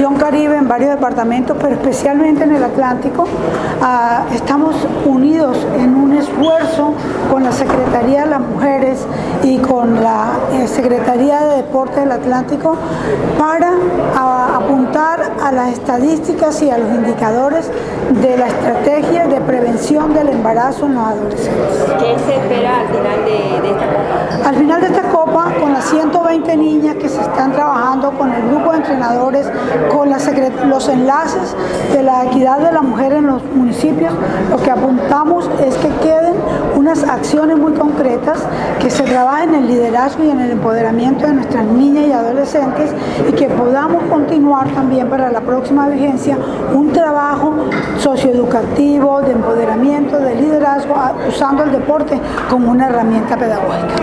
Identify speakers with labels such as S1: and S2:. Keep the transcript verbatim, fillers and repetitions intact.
S1: región Caribe, en varios departamentos, pero especialmente en el Atlántico. Uh, estamos unidos en un esfuerzo con la Secretaría de las Mujeres y con la eh, Secretaría de Deporte del Atlántico para a, apuntar a las estadísticas y a los indicadores de la estrategia de prevención del embarazo en los adolescentes.
S2: ¿Qué se espera al final de, de esta Copa?
S1: Al final de esta Copa, con las ciento veinte niñas que se están trabajando, con el grupo de entrenadores, con la los enlaces de la equidad de la mujer en los municipios, lo que apuntamos es que queden unas acciones muy concretas, que se trabajen en el liderazgo y en el empoderamiento de nuestras niñas y adolescentes, y que podamos continuar también para la próxima vigencia un trabajo socioeducativo, de empoderamiento, de liderazgo, usando el deporte como una herramienta pedagógica.